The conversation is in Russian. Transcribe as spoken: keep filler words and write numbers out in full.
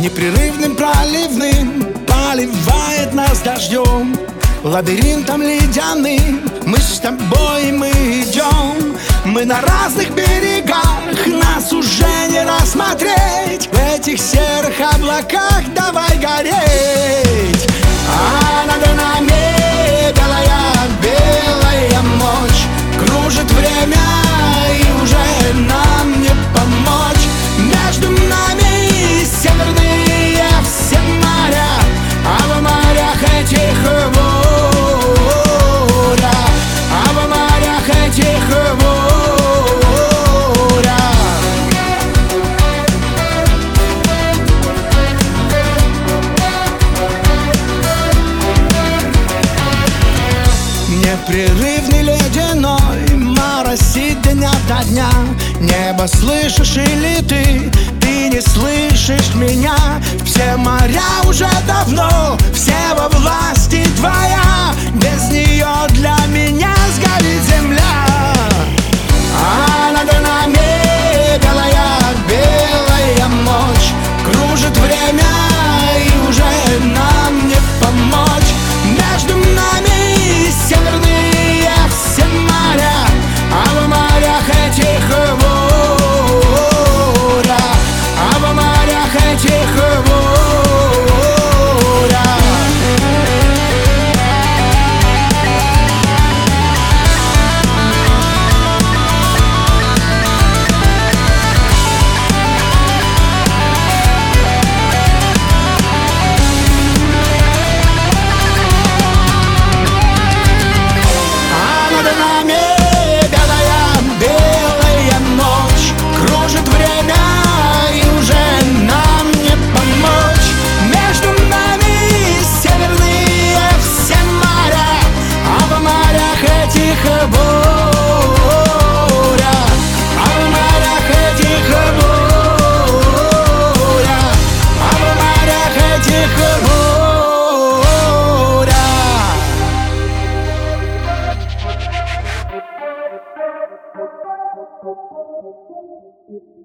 Непрерывным проливным поливает нас дождем, лабиринтом ледяным мы с тобой, мы идем. Мы на разных берегах, нас уже не рассмотреть. В этих серых облаках давай гореть. А над нами белая, белая ночь. Кружит время, и уже нам не помочь. Между нами северные все моря, а в морях этих буря, а в морях этих буря. Непрерывный ледяной моросит дня до дня. Небо слышишь или ты, ты не слышишь меня? Все моря уже давно, все во власти твоя. Без нее для меня сгорит земля. А над нами белая, белая ночь. Кружит время, и уже нам не помочь. Между нами северные все моря, а в морях этих буря, а в морях этих буря. Thank you.